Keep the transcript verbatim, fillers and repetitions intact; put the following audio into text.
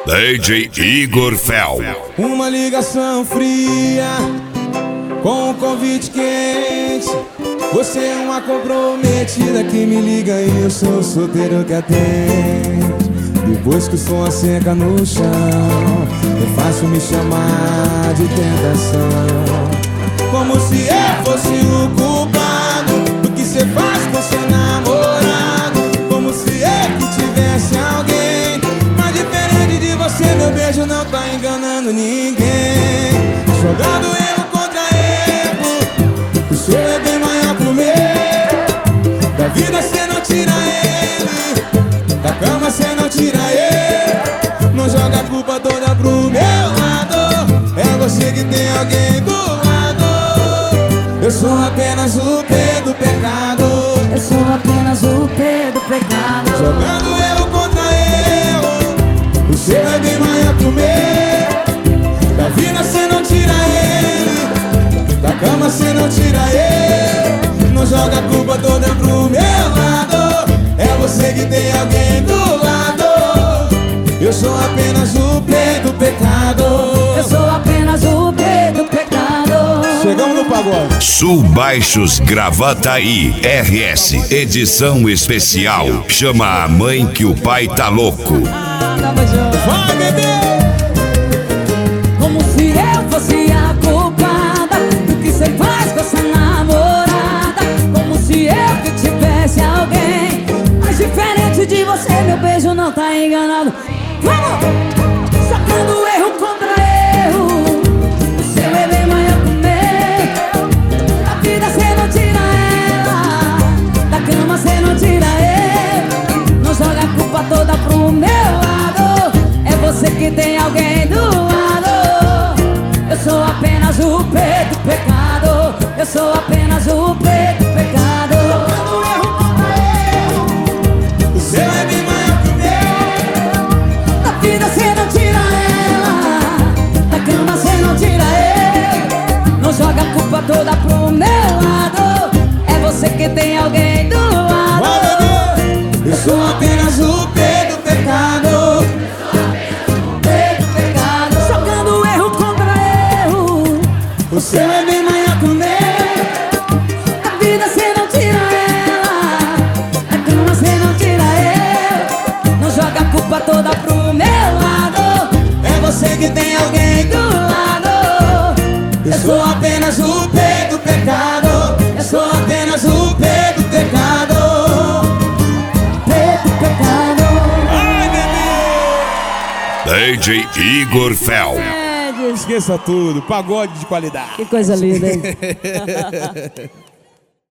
D J Igor Fel. Uma ligação fria com um convite quente. Você é uma comprometida que me liga e eu sou o solteiro que atende. Depois que o som asseca no chão, é fácil me chamar de tentação. Como se eu fosse o culpado do que cê faz com seu namorado. Como se eu que tivesse alguém. Mas diferente de você, meu beijo não tá enganando ninguém. Jogando erro contra erro, o seu é bem maior pro meu. Da vida cê não tira ele, da cama cê não tira ele. Não joga a culpa toda pro meu lado. É você que tem alguém do lado. Eu sou apenas o P do pecado. Eu sou apenas o P do pecado. Jogando erro contra erro, o seu é bem maior que o meu. Da vida cê não tira ele, da cama cê não tira ele. Não joga a culpa toda pro meu lado. É você que tem alguém do lado. Eu sou apenas o P do pecado. Eu sou apenas o P do pecado. Chegamos no pagode. Sul Baixos Gravataí R S. Edição especial. Chama a mãe que o pai tá louco. Vai, bebê! Como se eu fosse a culpada do que cê faz com essa namorada. Como se eu que tivesse alguém. Mas diferente de você, meu beijo não tá enganado. Vamos! Sacando erro contra erro, o seu é bem maior que o meu. Da vida cê não tira ela, da cama cê não tira ele. Não joga a culpa toda pro meu lado. É você que tem alguém do lado. Eu sou apenas o P do pecado. Eu sou apenas o P do pecado. Sacando erro contra erro, o seu é bem maior que o meu. Da vida cê não tira ela, da cama cê não tira ele. Não joga a culpa toda pro meu lado. É você que tem alguém do lado. Vai, bebê! Eu sou apenas o P do pecado. P do pecado. Jogando erro contra erro, O seu é bem maior que o meu. da vida cê não tira ela, da cama cê não tira ele. Não joga a culpa toda pro meu lado. É você que tem alguém do lado. Eu sou apenas o P do pecado. Eu sou apenas o P do pecado. P do pecado. Ai, bebê! D J Igor Fel. Esqueça tudo, pagode de qualidade. Que coisa linda, hein?